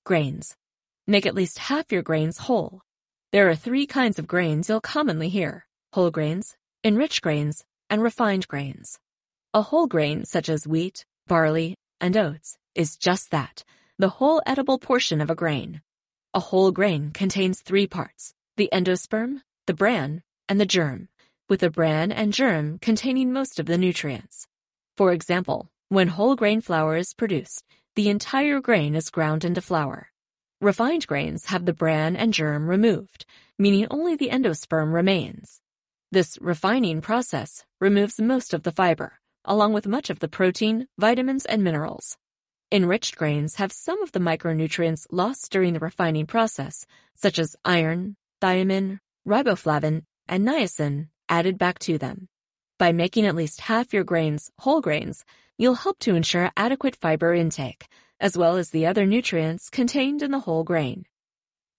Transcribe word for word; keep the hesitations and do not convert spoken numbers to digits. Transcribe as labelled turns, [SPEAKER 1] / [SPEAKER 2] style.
[SPEAKER 1] Grains. Make at least half your grains whole. There are three kinds of grains you'll commonly hear: whole grains, enriched grains, and refined grains. A whole grain, such as wheat, barley, and oats, is just that, the whole edible portion of a grain. A whole grain contains three parts: the endosperm, the bran, and the germ, with the bran and germ containing most of the nutrients. For example, when whole grain flour is produced, the entire grain is ground into flour. Refined grains have the bran and germ removed, meaning only the endosperm remains. This refining process removes most of the fiber, along with much of the protein, vitamins, and minerals. Enriched grains have some of the micronutrients lost during the refining process, such as iron, thiamine, riboflavin, and niacin, added back to them. By making at least half your grains whole grains, you'll help to ensure adequate fiber intake, as well as the other nutrients contained in the whole grain.